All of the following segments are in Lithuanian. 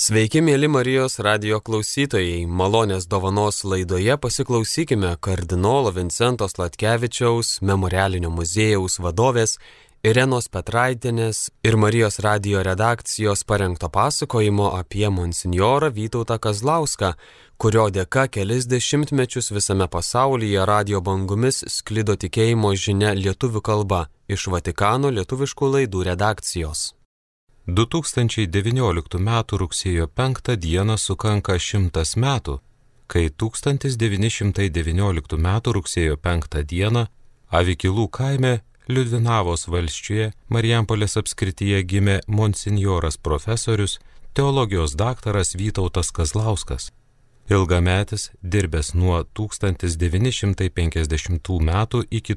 Sveiki, mėly Marijos radijo klausytojai. Malonės dovanos laidoje pasiklausykime kardinolo Vincento Sladkevičiaus Memorialinio muziejaus vadovės Irenos Petraitienės ir Marijos radijo redakcijos parengto pasakojimo apie monsinjorą Vytautą Kazlauską, kurio dėka kelis dešimtmečius visame pasaulyje radijo bangomis sklido tikėjimo žinia lietuvių kalba iš Vatikano lietuviškų laidų redakcijos. 2019 m. rugsėjo 5 d. sukanka 100 metų, kai 1919 m. rugsėjo 5 d. Avikilų kaime Liudvinavos valsčiuje Marijampolės apskrityje gimė monsinjoras profesorius, teologijos daktaras Vytautas Kazlauskas. Ilgametis, dirbęs nuo 1950 metų iki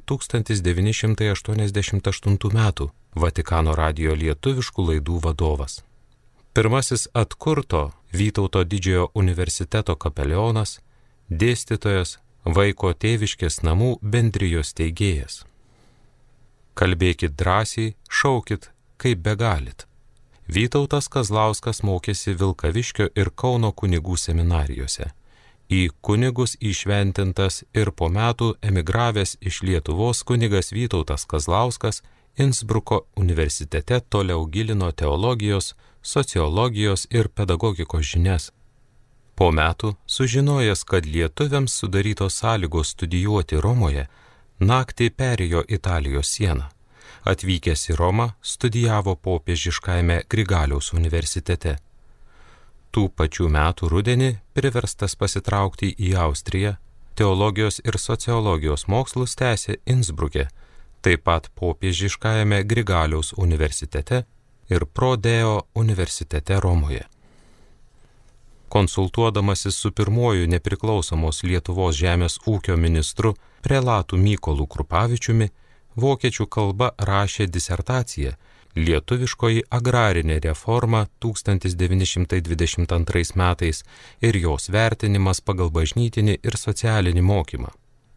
1988 metų, Vatikano radijo lietuviškų laidų vadovas. Pirmasis atkurto Vytauto didžiojo universiteto kapelionas, dėstytojas, vaiko tėviškės namų bendrijos steigėjas. Kalbėkit drąsiai, šaukit, kaip begalit. Vytautas Kazlauskas mokėsi Vilkaviškio ir Kauno kunigų seminarijose. Į kunigus įšventintas ir po metų emigravęs iš Lietuvos kunigas Vytautas Kazlauskas Insbruko universitete toliau gilino teologijos, sociologijos ir pedagogikos žinias. Po metų, sužinojęs, kad lietuviams sudarytos sąlygos studijuoti Romoje, naktį perėjo Italijos sieną. Atvykęs į Romą, studijavo popiežiškajame Grigaliaus universitete. Tų pačių metų rudenį priverstas pasitraukti į Austriją, teologijos ir sociologijos mokslus tęsė Insbruke, taip pat popiežiškajame Grigaliaus universitete ir Prodeo universitete Romoje. Konsultuodamasis su pirmuoju nepriklausomos Lietuvos žemės ūkio ministru prelatu Mykolu Krupavičiumi, vokiečių kalba rašė disertaciją Lietuviškoji agrarinė reforma 1922 metais ir jos vertinimas pagal bažnytinį ir socialinį mokymą.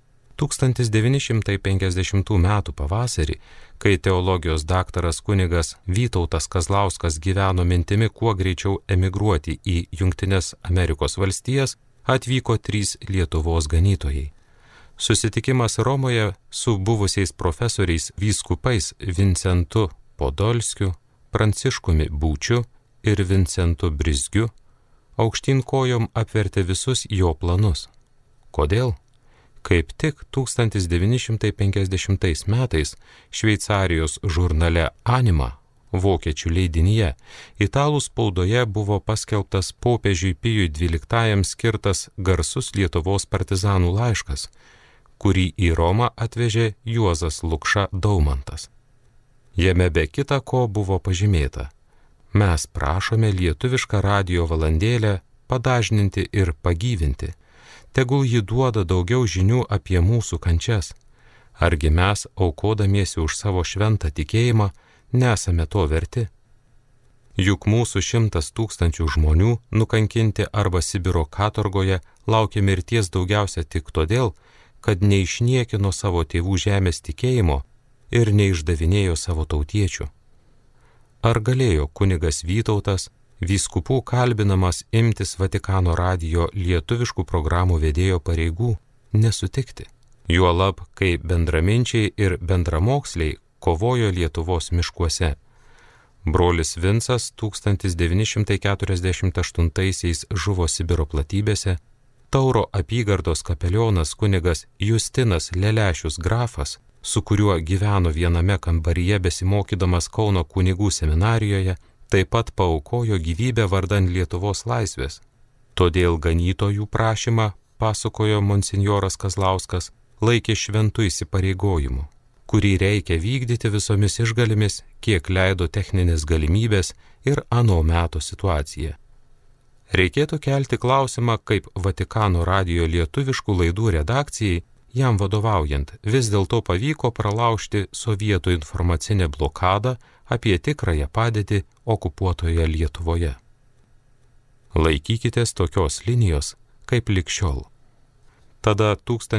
1950 metų pavasarį, kai teologijos daktaras kunigas Vytautas Kazlauskas gyveno mintimi kuo greičiau emigruoti į Jungtines Amerikos valstijas, atvyko 3 Lietuvos ganytojai. Susitikimas Romoje su buvusiais profesoriais vyskupais Vincentu Podolskiu, Pranciškumi Būčiu ir Vincentu Brizgiu aukštyn kojom apvertė visus jo planus. Kodėl? Kaip tik 1950 metais Šveicarijos žurnale Anima, vokiečių leidinyje, italų spaudoje buvo paskelbtas popiežiui Pijui XII skirtas garsus Lietuvos partizanų laiškas, kurį į Romą atvežė Juozas Lukša Daumantas. Jame be kita ko buvo pažymėta: mes prašome lietuvišką radijo valandėlę padažninti ir pagyvinti, tegul ji duoda daugiau žinių apie mūsų kančias. Argi mes, aukodamiesi už savo šventą tikėjimą, nesame to verti? Juk mūsų 100 000 žmonių nukankinti arba Sibiro katorgoje laukia mirties daugiausia tik todėl, kad neišniekino savo tėvų žemės tikėjimo ir neišdavinėjo savo tautiečių. Ar galėjo kunigas Vytautas, vyskupų kalbinamas imtis Vatikano radijo lietuviškų programų vedėjo pareigų, nesutikti? Juolab, kai bendraminčiai ir bendramoksliai kovojo Lietuvos miškuose. Brolis Vincas 1948 žuvo Sibiro platybėse, Tauro apygardos kapelionas kunigas Justinas Lelešius grafas, su kuriuo gyveno viename kambaryje besimokydamas Kauno kunigų seminarijoje, taip pat paaukojo gyvybę vardan Lietuvos laisvės. Todėl ganytojų prašymą, pasakojo monsinjoras Kazlauskas, laikė šventų įsipareigojimu, kurį reikia vykdyti visomis išgalimis, kiek leido techninės galimybės ir ano meto situacija. Reikėtų kelti klausimą, kaip Vatikano radijo lietuviškų laidų redakcijai, jam vadovaujant, vis dėlto pavyko pralaužti sovietų informacinę blokadą apie tikrąją padėtį okupuotoje Lietuvoje. Laikykitės tokios linijos, kaip lig šiol. Tada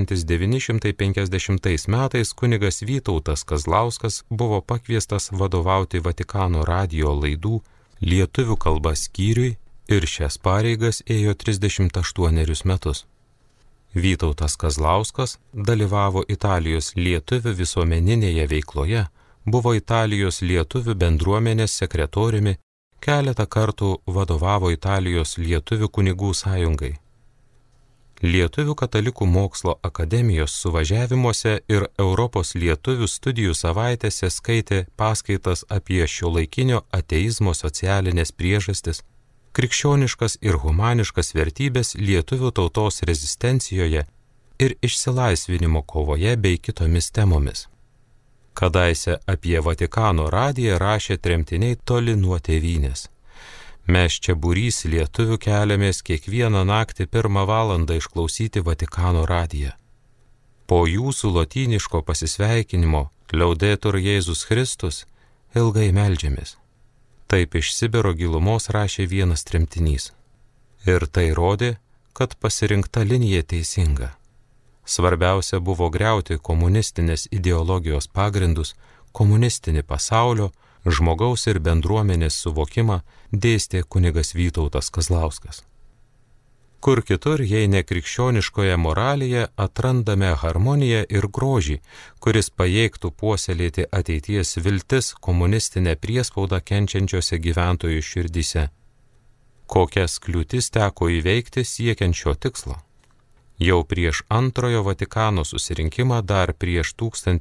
1950 metais kunigas Vytautas Kazlauskas buvo pakviestas vadovauti Vatikano radijo laidų lietuvių kalba skyriui ir šias pareigas ėjo 38 metus. Vytautas Kazlauskas dalyvavo Italijos lietuvių visuomeninėje veikloje, buvo Italijos lietuvių bendruomenės sekretoriumi, keletą kartų vadovavo Italijos lietuvių kunigų sąjungai. Lietuvių katalikų mokslo akademijos suvažiavimuose ir Europos lietuvių studijų savaitėse skaitė paskaitas apie šiuolaikinio ateizmo socialinės priežastis, krikščioniškas ir humaniškas vertybės lietuvių tautos rezistencijoje ir išsilaisvinimo kovoje bei kitomis temomis. Kadaise apie Vatikano radiją rašė tremtiniai toli nuo tėvynės. Mes čia būrys lietuvių keliamės kiekvieną naktį 1 valandą išklausyti Vatikano radiją. Po jūsų lotyniško pasisveikinimo Liaudetur Jėzus Kristus ilgai meldžiamės. Taip iš Sibiro gilumos rašė vienas tremtinys. Ir tai rodė, kad pasirinkta linija teisinga. Svarbiausia buvo griauti komunistinės ideologijos pagrindus, komunistinį pasaulio, žmogaus ir bendruomenės suvokimą dėstė kunigas Vytautas Kazlauskas. Kur kitur, jei ne krikščioniškoje moralėje, atrandame harmoniją ir grožį, kuris pajėgtų puoselėti ateities viltis komunistinę priespaudą kenčiančiose gyventojų širdyse. Kokias kliūtis teko įveikti siekiant šio tikslo? Jau prieš antrojo Vatikano susirinkimą, dar prieš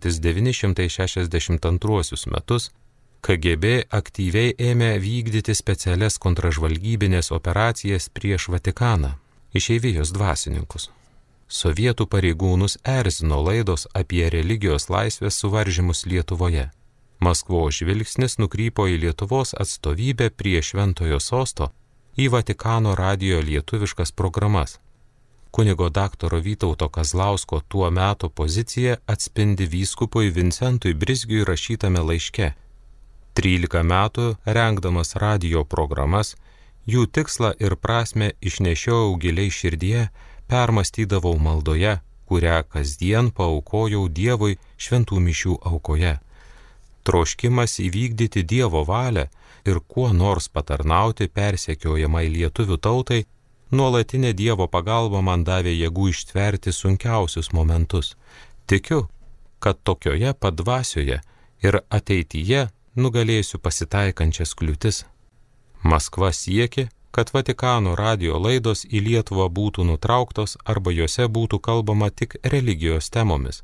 1962 metus, KGB aktyviai ėmė vykdyti specialias kontražvalgybinės operacijas prieš Vatikaną, išeivijos dvasininkus. Sovietų pareigūnus erzino laidos apie religijos laisvės suvaržymus Lietuvoje. Maskvos žvilgsnis nukrypo į Lietuvos atstovybę prie Šventojo sosto, į Vatikano radijo lietuviškas programas. Kunigo daktaro Vytauto Kazlausko tuo metu pozicija atspindi vyskupui Vincentui Brizgiui rašytame laiške. 13 metų rengdamas radijo programas, jų tikslą ir prasmę išnešiojau giliai širdyje, permastydavau maldoje, kurią kasdien paaukojau Dievui šventų mišių aukoje. Troškimas įvykdyti Dievo valią ir kuo nors patarnauti persekiojamai lietuvių tautai, nuolatinė Dievo pagalba man davė jėgų ištverti sunkiausius momentus. Tikiu, kad tokioje padvasioje ir ateityje nugalėsiu pasitaikančias kliūtis. Maskva siekė, kad Vatikano radijo laidos į Lietuvą būtų nutrauktos arba juose būtų kalbama tik religijos temomis.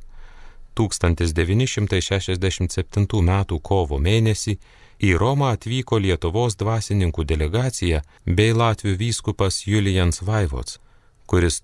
1967 m. kovo mėnesį į Romą atvyko Lietuvos dvasininkų delegacija bei latvių vyskupas Julijans Vaivots, kuris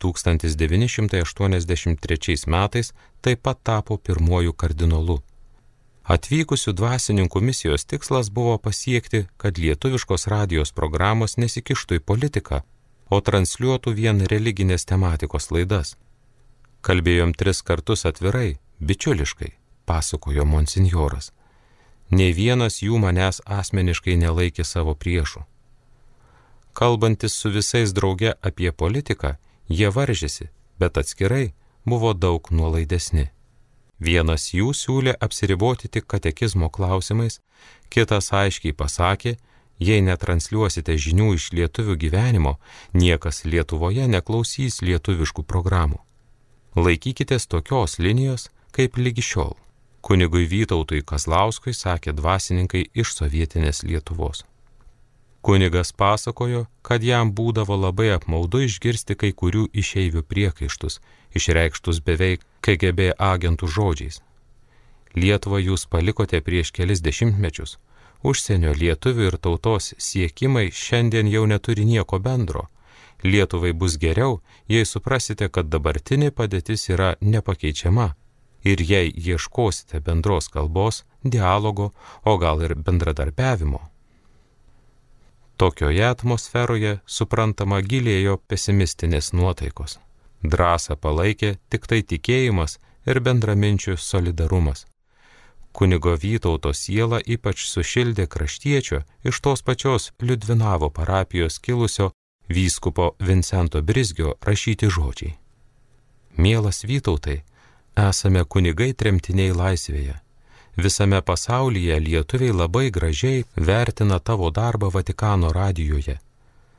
1983 metais taip pat tapo pirmuoju kardinolu. Atvykusių dvasininkų misijos tikslas buvo pasiekti, kad lietuviškos radijos programos nesikištų į politiką, o transliuotų vien religinės tematikos laidas. Kalbėjom 3 kartus atvirai, bičiuliškai, pasakojo monsinjoras. Nei vienas jų manęs asmeniškai nelaikė savo priešų. Kalbantis su visais drauge apie politiką, jie varžėsi, bet atskirai buvo daug nuolaidesni. Vienas jų siūlė apsiriboti tik katekizmo klausimais, kitas aiškiai pasakė, jei netransliuosite žinių iš lietuvių gyvenimo, niekas Lietuvoje neklausys lietuviškų programų. Laikykitės tokios linijos, kaip lygi šiol, kunigui Vytautui Kazlauskui sakė dvasininkai iš sovietinės Lietuvos. Kunigas pasakojo, kad jam būdavo labai apmaudu išgirsti kai kurių išeivių priekaištus, išreikštus beveik KGB agentų žodžiais. Lietuvą jūs palikote prieš kelis dešimtmečius, užsienio lietuvių ir tautos siekimai šiandien jau neturi nieko bendro. Lietuvai bus geriau, jei suprasite, kad dabartinė padėtis yra nepakeičiama ir jei ieškosite bendros kalbos, dialogo, o gal ir bendradarbiavimo. Tokioje atmosferoje suprantama gilėjo pesimistinės nuotaikos. Drąsą palaikė tik tai tikėjimas ir bendraminčių solidarumas. Kunigo Vytauto siela ypač sušildė kraštiečio iš tos pačios Liudvinavo parapijos kilusio vyskupo Vincento Brizgio rašyti žodžiai. Mielas Vytautai, esame kunigai tremtiniai laisvėje. Visame pasaulyje lietuviai labai gražiai vertina tavo darbą Vatikano radijoje.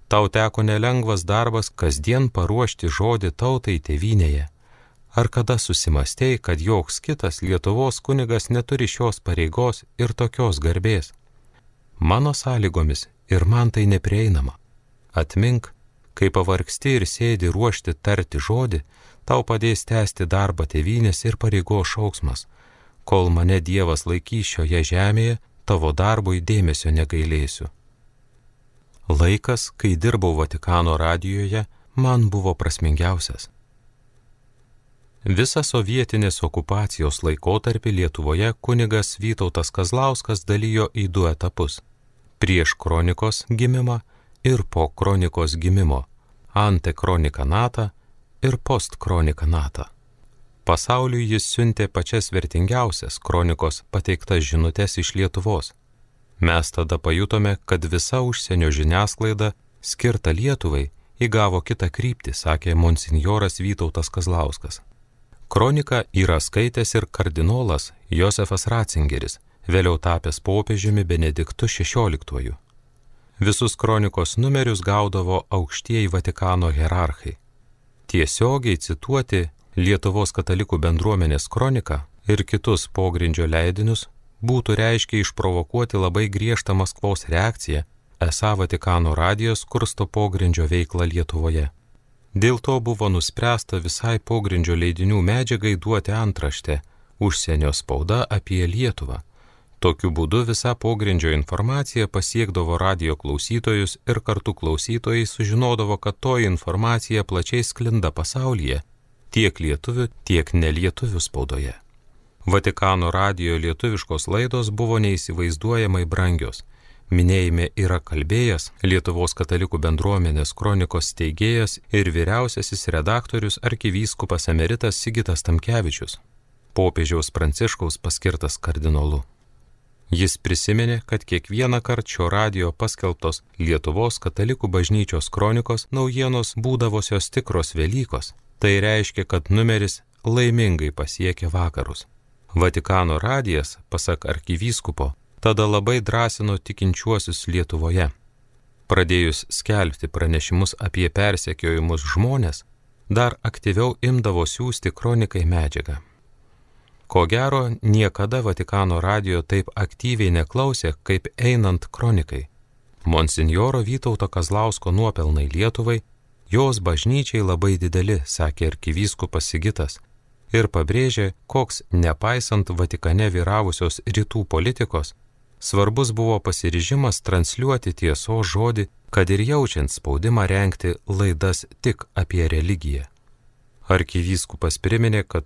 Tau teko nelengvas darbas kasdien paruošti žodį tautai tėvynėje. Ar kada susimastei, kad joks kitas Lietuvos kunigas neturi šios pareigos ir tokios garbės? Mano sąlygomis ir man tai neprieinama. Atmink, kai pavargsti ir sėdi ruošti tarti žodį, tau padės tęsti darbą tėvynės ir pareigos šauksmas. Kol mane Dievas laikys šioje žemėje, tavo darbui dėmesio negailėsiu. Laikas, kai dirbau Vatikano radijoje, man buvo prasmingiausias. Visą sovietinės okupacijos laikotarpį Lietuvoje kunigas Vytautas Kazlauskas dalijo į 2 etapus – prieš kronikos gimimą ir po kronikos gimimo, ante kronikanatą ir post kronikanatą. Pasauliui jis siuntė pačias vertingiausias kronikos pateiktas žinutes iš Lietuvos. Mes tada pajutome, kad visa užsienio žiniasklaida skirta Lietuvai įgavo kitą kryptį, sakė monsinjoras Vytautas Kazlauskas. Kroniką yra skaitęs ir kardinolas Josefas Ratzingeris, vėliau tapęs popiežiumi Benediktu XVI. Visus kronikos numerius gaudavo aukštieji Vatikano hierarchai. Tiesiogiai cituoti Lietuvos katalikų bendruomenės kroniką ir kitus pogrindžio leidinius būtų reiškia išprovokuoti labai griežtą Maskvos reakciją, esą Vatikano radijas kursto pogrindžio veiklą Lietuvoje. Dėl to buvo nuspręsta visai pogrindžio leidinių medžiagai duoti antraštę užsienio spauda apie Lietuvą. Tokiu būdu visa pogrindžio informacija pasiekdavo radijo klausytojus ir kartu klausytojai sužinodavo, kad toji informacija plačiai sklinda pasaulyje, tiek lietuvių, tiek nelietuvių spaudoje. Vatikano radijo lietuviškos laidos buvo neįsivaizduojamai brangios. Minėjime yra kalbėjęs Lietuvos katalikų bendruomenės kronikos steigėjas ir vyriausiasis redaktorius arkivyskupas emeritas Sigitas Tamkevičius, popiežiaus Pranciškaus paskirtas kardinolu. Jis prisiminė, kad kiekvieną kartą šio radijo paskelbtos Lietuvos katalikų bažnyčios kronikos naujienos būdavosios tikros Velykos. Tai reiškia, kad numeris laimingai pasiekė vakarus. Vatikano radijas, pasak arkivyskupo, tada labai drąsino tikinčiuosius Lietuvoje. Pradėjus skelbti pranešimus apie persekiojimus žmonės, dar aktyviau imdavo siųsti kronikai medžiagą. Ko gero, niekada Vatikano radijo taip aktyviai neklausė, kaip einant kronikai. Monsinjoro Vytauto Kazlausko nuopelnai Lietuvai, jos bažnyčiai labai dideli, sakė arkivyskupas Sigitas, ir pabrėžė, koks, nepaisant Vatikane vyravusios rytų politikos, svarbus buvo pasiryžimas transliuoti tiesos žodį, kad ir jaučiant spaudimą rengti laidas tik apie religiją. Arkivyskupas priminė, kad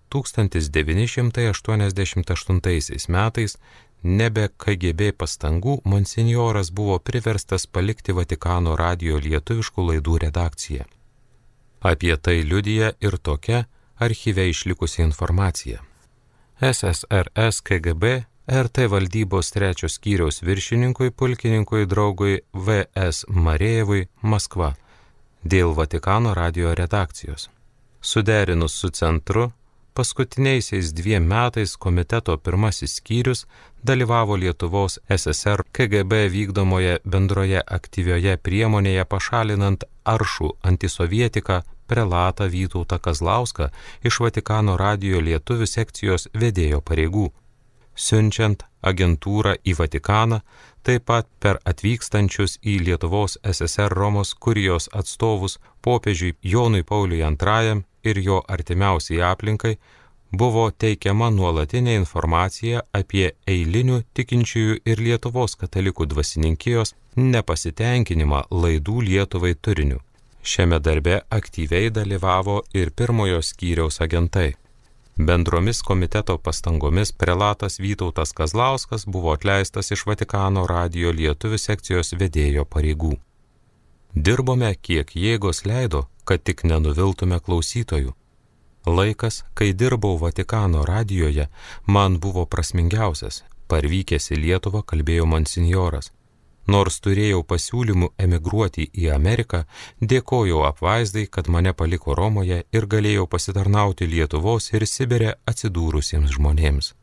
1988 metais nebe KGB pastangų monsinjoras buvo priverstas palikti Vatikano radijo lietuviškų laidų redakciją. Apie tai liudija ir tokia archyve išlikusi informacija. SSRS KGB RT valdybos 3 skyriaus viršininkui pulkininkui draugui V.S. Marėjevui Maskva dėl Vatikano radijo redakcijos. Suderinus su centru, paskutiniaisiais 2 metais komiteto 1 skyrius dalyvavo Lietuvos SSR KGB vykdomoje bendroje aktyvioje priemonėje pašalinant aršų antisovietiką prelatą Vytautą Kazlauską iš Vatikano radijo lietuvių sekcijos vedėjo pareigų, siunčiant agentūrą į Vatikaną, taip pat per atvykstančius į Lietuvos SSR Romos kurijos atstovus popiežiui Jonui Pauliui II ir jo artimiausiai aplinkai buvo teikiama nuolatinė informacija apie eilinių tikinčiųjų ir Lietuvos katalikų dvasininkijos nepasitenkinimą laidų Lietuvai turiniu. Šiame darbe aktyviai dalyvavo ir 1 skyriaus agentai. Bendromis komiteto pastangomis prelatas Vytautas Kazlauskas buvo atleistas iš Vatikano radijo lietuvių sekcijos vedėjo pareigų. Dirbome, kiek jėgos leido, kad tik nenuviltume klausytojų. Laikas, kai dirbau Vatikano radijoje, man buvo prasmingiausias. Parvykęs į Lietuvą, kalbėjo monsinjoras. Nors turėjau pasiūlymų emigruoti į Ameriką, dėkojau apvaizdai, kad mane paliko Romoje ir galėjau pasitarnauti Lietuvos ir Sibire atsidūrusiems žmonėms.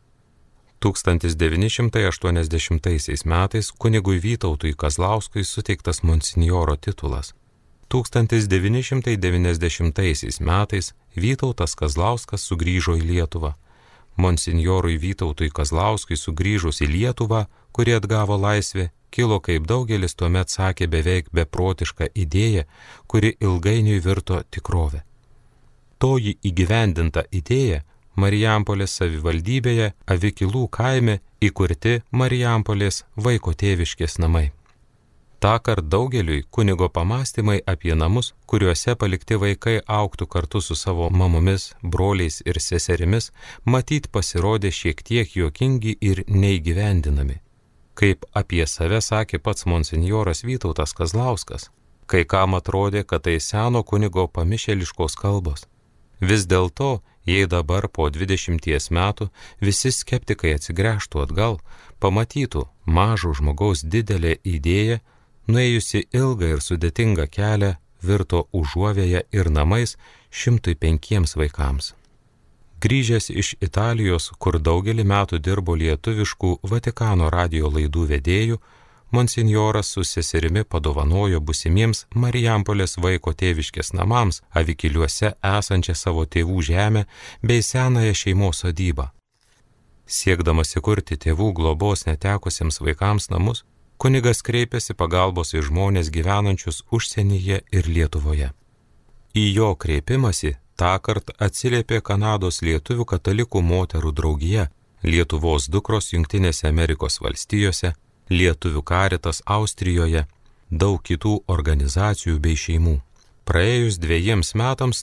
1980 metais kunigui Vytautui Kazlauskui suteiktas monsinjoro titulas. 1990 metais Vytautas Kazlauskas sugrįžo į Lietuvą. Monsinjorui Vytautui Kazlauskui sugrįžus į Lietuvą, kuri atgavo laisvę, kilo, kaip daugelis tuomet sakė, beveik beprotiška idėja, kuri ilgainiui virto tikrove. Toji įgyvendinta idėja Marijampolės savivaldybėje Avikilų kaime įkurti Marijampolės vaiko tėviškės namai. Tąkart daugeliui kunigo pamastymai apie namus, kuriuose palikti vaikai augtų kartu su savo mamomis, broliais ir seserimis, matyt pasirodė šiek tiek juokingi ir neįgyvendinami. Kaip apie save sakė pats monsinjoras Vytautas Kazlauskas, kai kam atrodė, kad tai seno kunigo pamišėliškos kalbos. Vis dėlto, jei dabar po 20 metų visi skeptikai atsigręžtų atgal, pamatytų mažo žmogaus didelę idėją, nuėjusi ilgą ir sudėtingą kelią, virto užuovėja ir namais 105 vaikams. Grįžęs iš Italijos, kur daugelį metų dirbo lietuviškų Vatikano radijo laidų vedėjų, monsinjoras su seserimi padovanojo būsimiems Marijampolės vaiko tėviškės namams Avikiliuose esančią savo tėvų žemę bei senąją šeimos sodybą. Siekdamas įkurti tėvų globos netekusiems vaikams namus, kunigas kreipėsi pagalbos į žmonės gyvenančius užsienyje ir Lietuvoje. Į jo kreipimąsi tąkart atsiliepė Kanados lietuvių katalikų moterų draugija, Lietuvos dukros Jungtinėse Amerikos valstijose, Lietuvių karitas Austrijoje, daug kitų organizacijų bei šeimų. Praėjus 2 metams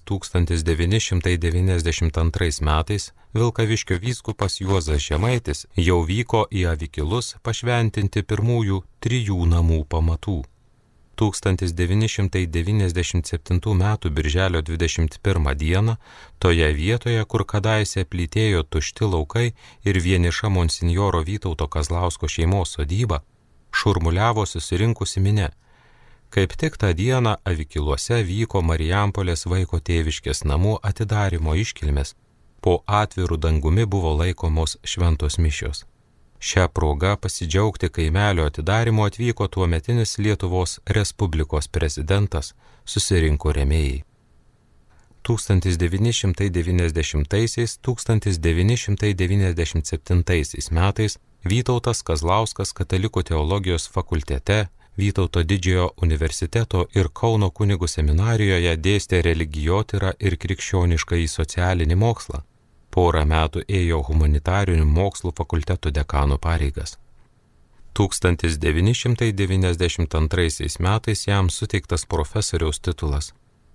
1992 metais Vilkaviškio vyskupas Juozas Žemaitis jau vyko į Avikilus pašventinti pirmųjų 3 namų pamatų. 1997 m. birželio 21 dieną toje vietoje, kur kadaise plytėjo tušti laukai ir vieniša monsinjoro Vytauto Kazlausko šeimos sodyba, šurmuliavo susirinkusi minia. Kaip tik tą dieną Avikiluose vyko Marijampolės vaiko tėviškės namų atidarymo iškilmės, po atvirų dangumi buvo laikomos šventos mišios. Šią progą pasidžiaugti kaimelio atidarymo atvyko tuometinis Lietuvos Respublikos prezidentas, susirinko rėmėjai. 1990–1997 metais Vytautas Kazlauskas Katalikų teologijos fakultete, Vytauto Didžiojo universiteto ir Kauno kunigų seminarijoje dėstė religijotyrą ir krikščioniškąjį socialinį mokslą. Porą metų ėjo humanitarinių mokslų fakulteto dekano pareigas. 1992 metais jam suteiktas profesoriaus titulas.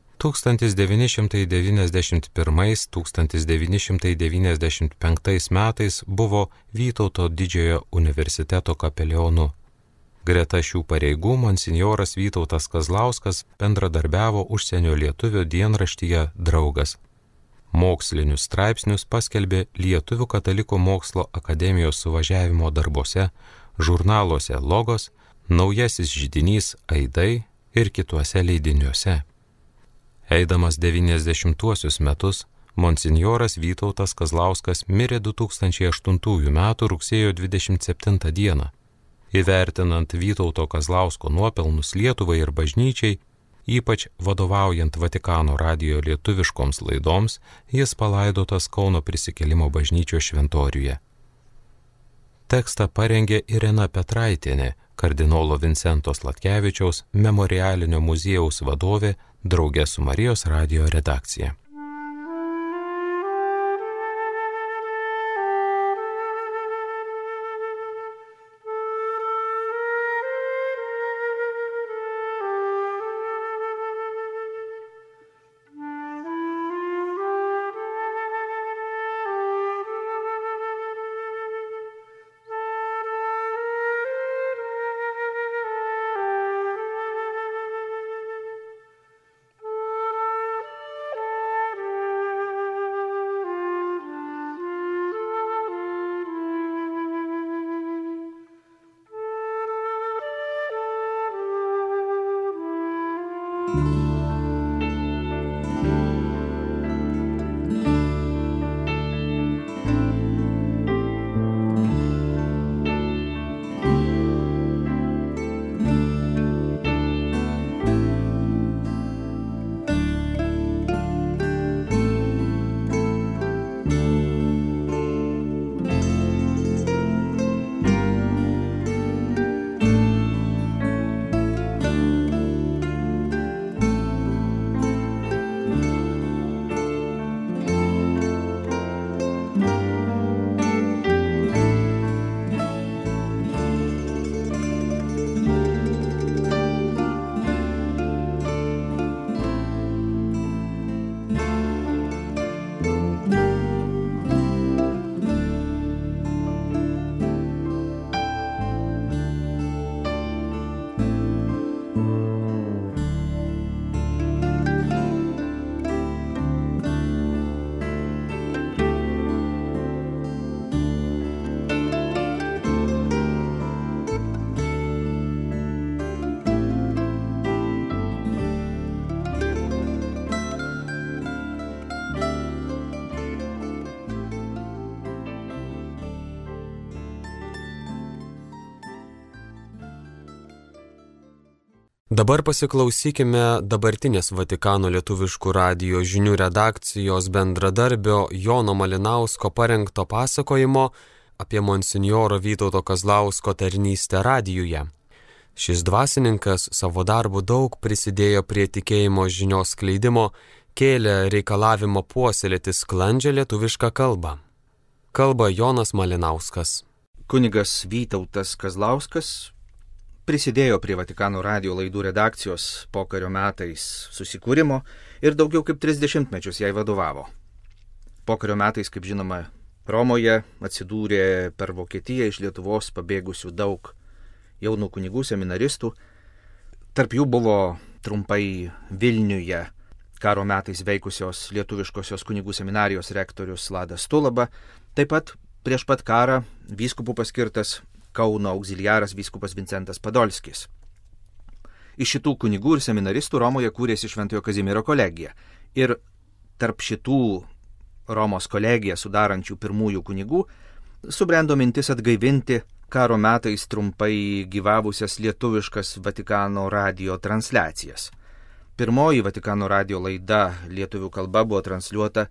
1991–1995 metais buvo Vytauto Didžiojo universiteto kapelionu. Greta šių pareigų monsinjoras Vytautas Kazlauskas bendradarbiavo užsienio lietuvių dienraštyje Draugas. Mokslinius straipsnius paskelbė Lietuvių katalikų mokslo akademijos suvažiavimo darbuose, žurnaluose Logos, Naujasis židinys Aidai ir kituose leidiniuose. Eidamas 90-uosius metus, monsinjoras Vytautas Kazlauskas mirė 2008 m. rugsėjo 27 dieną. Įvertinant Vytauto Kazlausko nuopelnus Lietuvai ir bažnyčiai, ypač vadovaujant Vatikano radijo lietuviškoms laidoms, jis palaidotas Kauno Prisikėlimo bažnyčios šventoriuje. Tekstą parengė Irena Petraitienė, kardinolo Vincento Sladkevičiaus memorialinio muziejaus vadovė, drauge su Marijos radijo redakcija. Dabar pasiklausykime dabartinės Vatikano lietuviškų radijo žinių redakcijos bendradarbio Jono Malinausko parengto pasakojimo apie monsinjoro Vytauto Kazlausko tarnystę radijuje. Šis dvasininkas savo darbu daug prisidėjo prie tikėjimo žinios skleidimo, kėlė reikalavimo puoselėti sklandžią lietuvišką kalbą. Kalba Jonas Malinauskas. Kunigas Vytautas Kazlauskas prisidėjo prie Vatikano radijo laidų redakcijos pokario metais susikūrimo ir daugiau kaip 30 mečius jai vadovavo. Pokario metais, kaip žinoma, Romoje atsidūrė per Vokietiją iš Lietuvos pabėgusių daug jaunų kunigų seminaristų. Tarp jų buvo trumpai Vilniuje karo metais veikusios lietuviškosios kunigų seminarijos rektorius Vladas Tulaba, taip pat prieš pat karą vyskupų paskirtas Kauno auxiliaras vyskupas Vincentas Padolskis. Iš šitų kunigų ir seminaristų Romoje kūrėsi Šventojo Kazimiero kolegija. Ir tarp šitų Romos kolegiją sudarančių pirmųjų kunigų subrendo mintis atgaivinti karo metais trumpai gyvavusias lietuviškas Vatikano radijo transliacijas. Pirmoji Vatikano radijo laida lietuvių kalba buvo transliuota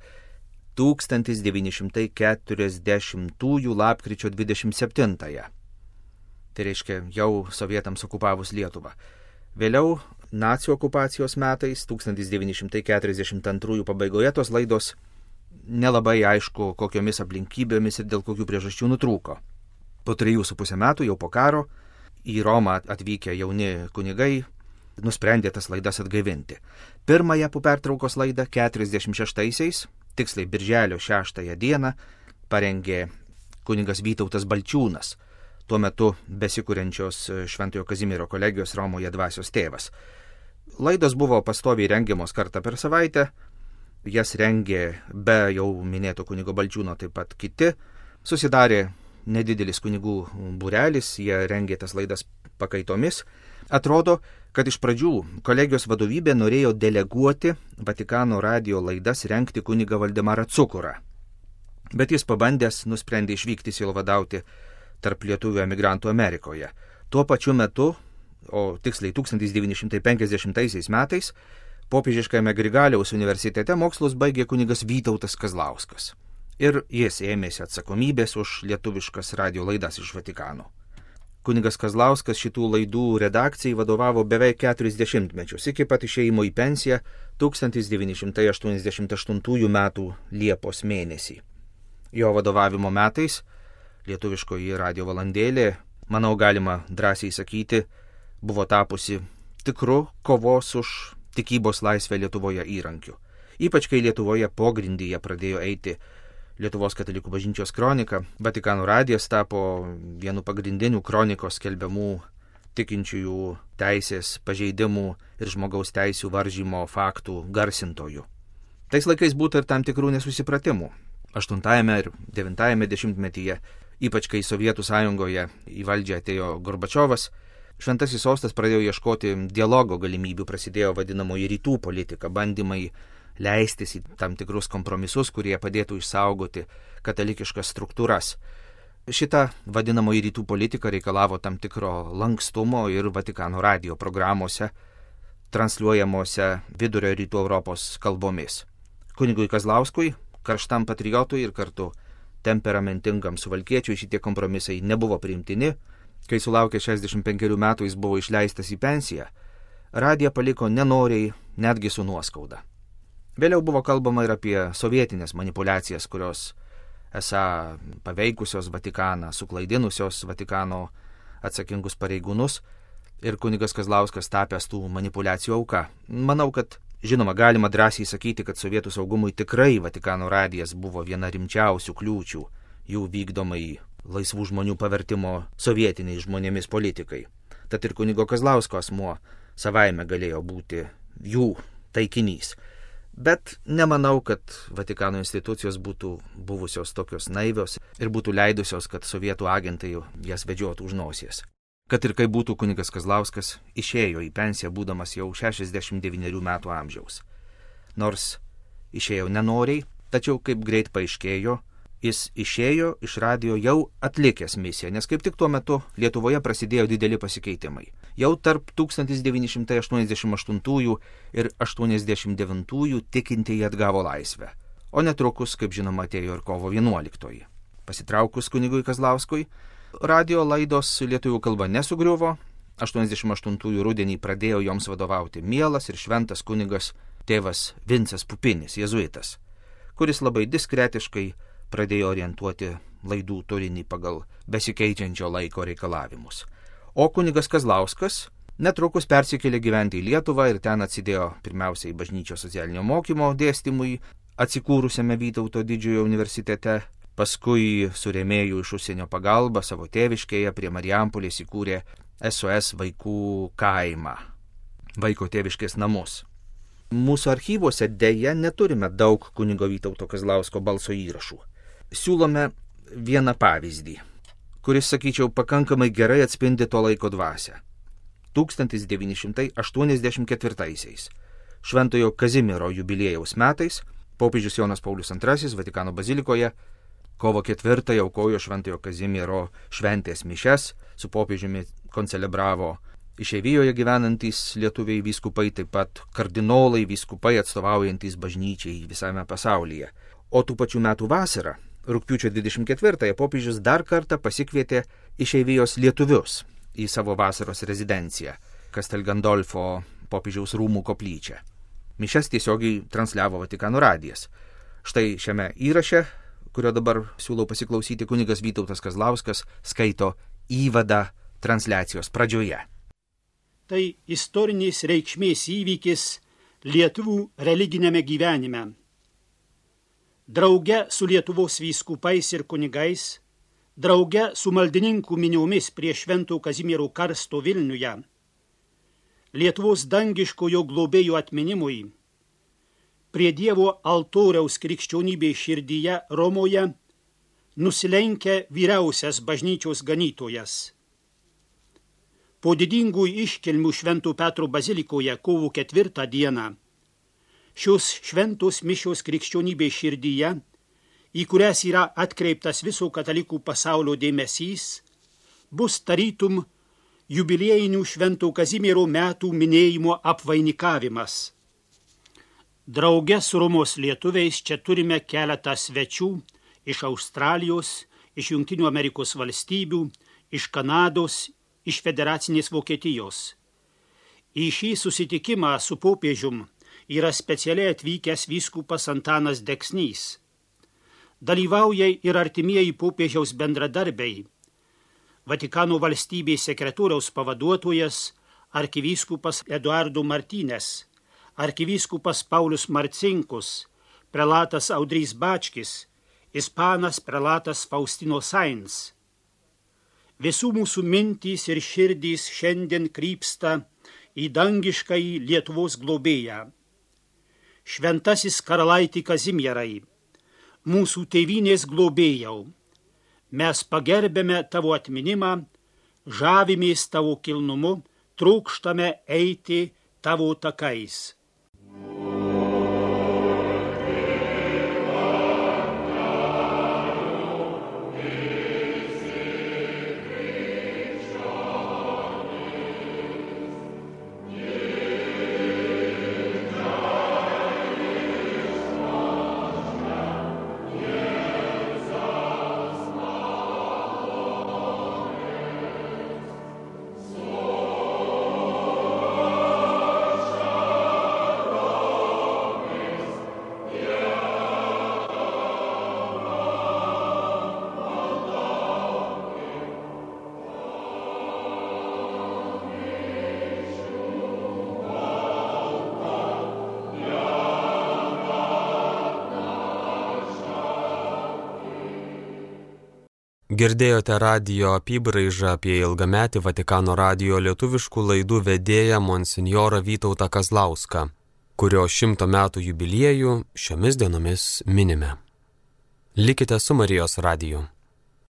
1940 lapkričio 27. Tai reiškia jau sovietams okupavus Lietuvą. Vėliau nacių okupacijos metais 1942 pabaigoje tos laidos nelabai aišku kokiomis aplinkybėmis ir dėl kokių priežasčių nutrūko. Po 3,5 metų jau po karo į Romą atvykę jauni kunigai nusprendė tas laidas atgaivinti. Pirmąją po pertraukos laidą 46-aisiais, tiksliai birželio 6 dieną, parengė kunigas Vytautas Balčiūnas, tuo metu besikuriančios Šventojo Kazimiero kolegijos Romoje dvasios tėvas. Laidos buvo pastoviai rengiamos kartą per savaitę, jas rengė be jau minėto kunigo Balčiūno taip pat kiti. Susidarė nedidelis kunigų būrelis, jie rengė tas laidas pakaitomis. Atrodo, kad iš pradžių kolegijos vadovybė norėjo deleguoti Vatikano radijo laidas rengti kunigą Valdemarą Cukurą. Bet jis pabandęs nusprendė išvykti sielovadauti tarp lietuvių emigrantų Amerikoje. Tuo pačiu metu, o tiksliai 1950 metais, Popiežiškajame Grigaliaus universitete mokslus baigė kunigas Vytautas Kazlauskas. Ir jis ėmėsi atsakomybės už lietuviškas radijo laidas iš Vatikano. Kunigas Kazlauskas šitų laidų redakcijai vadovavo beveik 40 mečius, iki pat išėjimo į pensiją 1988 metų Liepos mėnesį. Jo vadovavimo metais lietuviškoji radijo valandėlė, manau galima drąsiai sakyti, buvo tapusi tikru kovos už tikybos laisvę Lietuvoje įrankiu. Ypač kai Lietuvoje pogrindyje pradėjo eiti Lietuvos katalikų bažnyčios kronika, Vatikano radijas tapo vienu pagrindinių kronikos skelbiamų tikinčiųjų teisės pažeidimų ir žmogaus teisių varžymo faktų garsintojų. Tais laikais būta ir tam tikrų nesusipratimų. 8 ir 9 dešimtmetyje, ypač kai Sovietų sąjungoje į valdžią atėjo Gorbačiovas, Šventasis sostas pradėjo ieškoti dialogo galimybių, prasidėjo vadinamoji rytų politika, bandymai leistis į tam tikrus kompromisus, kurie padėtų išsaugoti katalikiškas struktūras. Šita vadinamoji rytų politika reikalavo tam tikro lankstumo ir Vatikano radijo programuose, transliuojamuose vidurio rytų Europos kalbomis. Kunigui Kazlauskui, karštam patriotui ir kartu temperamentingam suvalkiečiui šitie kompromisai nebuvo priimtini. Kai sulaukė 65 metų jis buvo išleistas į pensiją, radiją paliko nenoriai, netgi su nuoskauda. Vėliau buvo kalbama ir apie sovietinės manipulacijas, kurios esą paveikusios Vatikaną, suklaidinusios Vatikano atsakingus pareigūnus ir kunigas Kazlauskas tapęs tų manipulacijų auka. Manau, kad žinoma galima drąsiai sakyti, kad sovietų saugumui tikrai Vatikano radijas buvo viena rimčiausių kliūčių jų vykdomai laisvų žmonių pavertimo sovietiniais žmonėmis politikai. Tad ir kunigo Kazlausko asmuo savaime galėjo būti jų taikinys. Bet nemanau, kad Vatikano institucijos būtų buvusios tokios naivios ir būtų leidusios, kad sovietų agentai jas vedžiotų už nosies. Kad ir kaip būtų, kunigas Kazlauskas išėjo į pensiją būdamas jau 69 metų amžiaus. Nors išėjo nenoriai, tačiau kaip greit paaiškėjo, jis išėjo iš radijo jau atlikęs misiją, nes kaip tik tuo metu Lietuvoje prasidėjo dideli pasikeitimai. jau tarp 1988 ir 89 tikintieji atgavo laisvę, o netrukus, kaip žinoma, atėjo ir kovo 11. Pasitraukus kunigui Kazlauskui, radio laidos lietuvių kalba nesugriuvo, 88 rudenį pradėjo joms vadovauti mielas ir šventas kunigas tėvas Vincas Pupinis, jėzuitas, kuris labai diskretiškai pradėjo orientuoti laidų turinį pagal besikeičiančio laiko reikalavimus. O kunigas Kazlauskas netrukus persikėlė gyventi į Lietuvą ir ten atsidėjo pirmiausiai bažnyčios socialinio mokymo dėstymui atsikūrusiame Vytauto didžiojo universitete, paskui su rėmėjų iš užsienio pagalba savo tėviškėje prie Marijampolės įkūrė SOS vaikų kaimą, vaiko tėviškės namus. Mūsų archyvuose dėja neturime daug kunigo Vytauto Kazlausko balso įrašų. Siūlome vieną pavyzdį, kuris, sakyčiau, pakankamai gerai atspindi to laiko dvasią. 1984 Šventojo Kazimiero jubiliejaus metais popiežius Jonas Paulius II Vatikano bazilikoje kovo 4 aukojo Šventojo Kazimiero šventės mišias, su popiežiumi koncelebravo išeivijoje gyvenantys lietuviai vyskupai, taip pat kardinolai vyskupai atstovaujantis bažnyčiai visame pasaulyje. O tų pačių metų vasarą, rugpjūčio 24, popiežius dar kartą pasikvietė išeivijos lietuvius į savo vasaros rezidenciją, Castel Gandolfo popiežiaus rūmų koplyčią. Mišias tiesiogiai transliavo Vatikano radijas. Štai šiame įraše, kurio dabar siūlau pasiklausyti, kunigas Vytautas Kazlauskas skaito įvadą transliacijos pradžioje. Tai istorinės reikšmės įvykis lietuvių religinėme gyvenime. Drauge su Lietuvos vyskupais ir kunigais, drauge su maldininkų miniomis prie Švento Kazimiero karsto Vilniuje, Lietuvos dangiškojo globėjo atminimui, prie Dievo altoriaus krikščionybės širdyje Romoje nusilenkia vyriausias bažnyčios ganytojas. Po didingų iškilmių Švento Petro bazilikoje kovo 4 dieną šios šventos mišios krikščionybės širdyje, į kurias yra atkreiptas viso katalikų pasaulio dėmesys, bus tarytum jubiliejinių Švento Kazimiero metų minėjimo apvainikavimas. Drauge su Romos lietuviais čia turime keletą svečių iš Australijos, iš Jungtinių Amerikos valstybių, iš Kanados, iš Federacinės Vokietijos. Į šį susitikimą su popiežium yra specialiai atvykęs vyskupas Antanas Deksnys. Dalyvauja ir artimieji popiežiaus bendradarbiai, Vatikano valstybės sekretoriaus pavaduotojas arkivyskupas Eduardo Martínez, arkivyskupas Paulius Marcinkus, prelatas Audrys Bačkis, ispanas prelatas Faustino Sainz. Visų mūsų mintys ir širdys šiandien krypsta į dangiškąjį Lietuvos globėją. Šventasis karalaitį Kazimierai, mūsų tėvynės globėjau, mes pagerbėme tavo atminimą, žavimės tavo kilnumu, trokštame eiti tavo takais. Girdėjote radijo apybraižą apie ilgametį Vatikano radijo lietuviškų laidų vedėją monsinjorą Vytautą Kazlauską, kurio 100 metų jubiliejų šiomis dienomis minime. Likite su Marijos radiju.